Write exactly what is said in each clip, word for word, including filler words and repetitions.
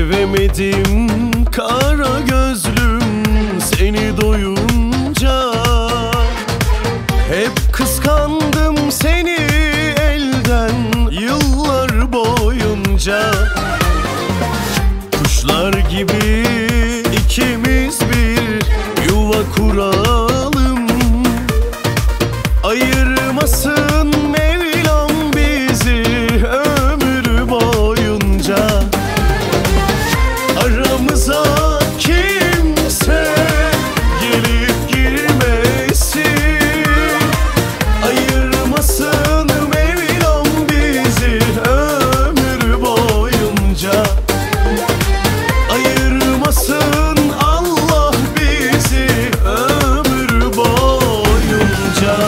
Sevemedim kara gözlüm seni doyunca. Hep kıskandım seni elden yıllar boyunca. Kuşlar gibi ikimiz bir yuva kuralım. Ayırmasın Mevlam bizi ömür boyunca. Aramıza kimse gelip girmesin. Ayırmasın Mevlam bizi ömür boyunca. Ayırmasın Allah bizi ömür boyunca.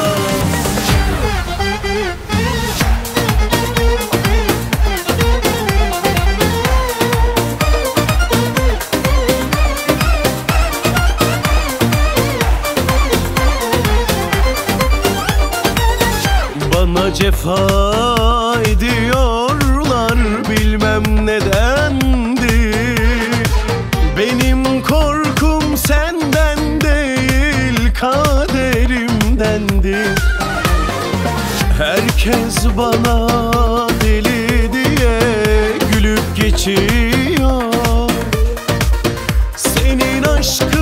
Bana cefa ediyorlar bilmem nedendir. Benim korkum senden değil kaderimdendir. Herkes bana deli diye gülüp geçiyor. Senin aşkın